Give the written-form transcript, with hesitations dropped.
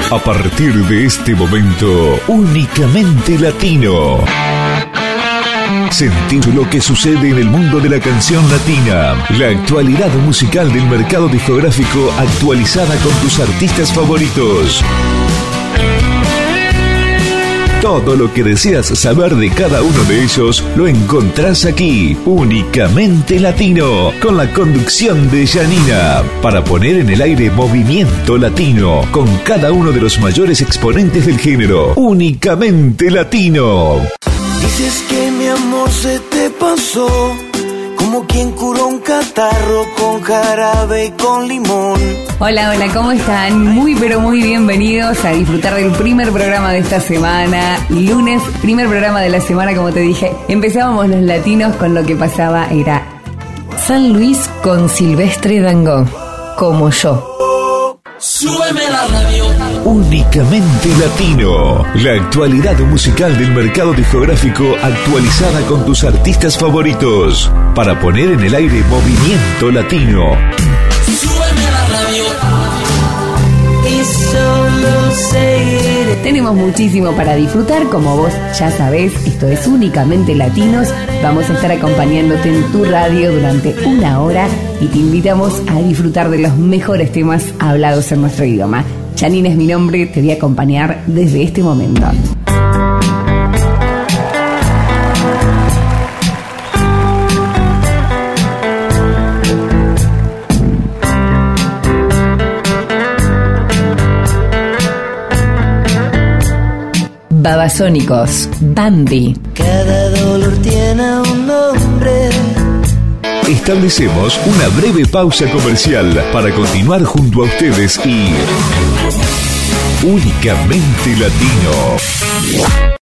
A partir de este momento, únicamente latino. Sentir lo que sucede en el mundo de la canción latina. La actualidad musical del mercado discográfico actualizada con tus artistas favoritos. Todo lo que deseas saber de cada uno de ellos lo encontrás aquí, únicamente latino, con la conducción de Janina, para poner en el aire movimiento latino, con cada uno de los mayores exponentes del género, únicamente latino. Dices que mi amor se te pasó, como quien curó un catarro con jarabe y con limón. Hola, ¿cómo están? Muy pero muy bienvenidos a disfrutar del primer programa de esta semana. Lunes, primer programa de la semana, como te dije. Empezábamos los latinos con lo que pasaba, era San Luis con Silvestre Dangond, Como Yo. Súbeme la radio. Únicamente latino. La actualidad musical del mercado discográfico actualizada con tus artistas favoritos. Para poner en el aire movimiento latino. Súbeme la radio. Y solo sé. Tenemos muchísimo para disfrutar, como vos ya sabés, esto es únicamente latinos. Vamos a estar acompañándote en tu radio durante una hora y te invitamos a disfrutar de los mejores temas hablados en nuestro idioma. Janina es mi nombre, te voy a acompañar desde este momento. Babasónicos, Bambi. Cada dolor tiene un nombre. Establecemos una breve pausa comercial para continuar junto a ustedes y únicamente latino.